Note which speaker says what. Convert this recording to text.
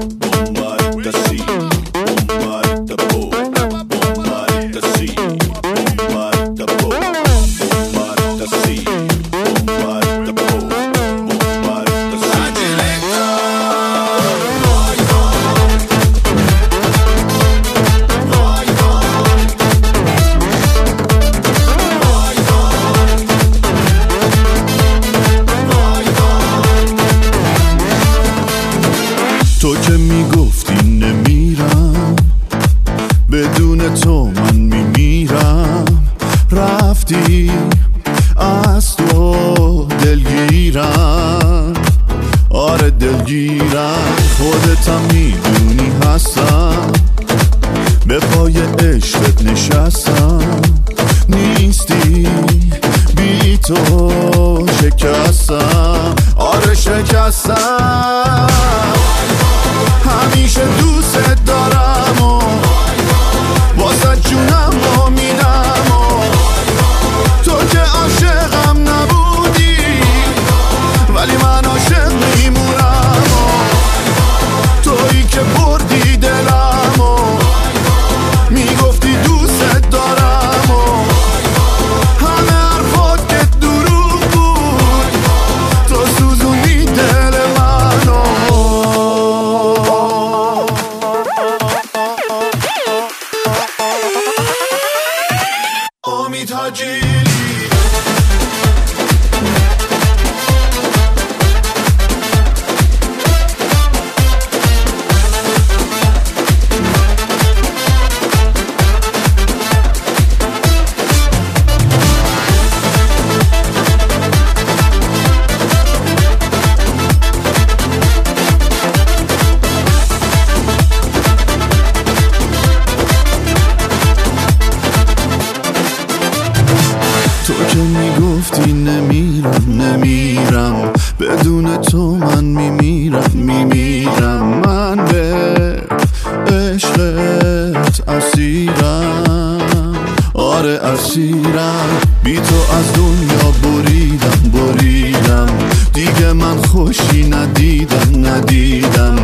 Speaker 1: تو که میگفتی نمیرم، بدون تو من میمیرم. رفتی از تو دلگیرم، آره دلگیرم. خودتم میدونی هستم، به پای عشقت نشستم. نیستی بی تو شکستم، آره شکستم. همیشه دوست دارم و واسه جونم رو میدم و تو که عاشقم نبودی ولی من عاشق میمونم و تویی که بردی دلم و میگفتی دوست دارم و همه حرفات که دروغ بود، تو سوزونی دل منو. امید حاجیلی تو که میگفتی نمیرم، بدون تو من میمیرم. من به عشقت اسیرم، آره اسیرم. بی تو از دنیا بریدم، دیگه من خوشی ندیدم.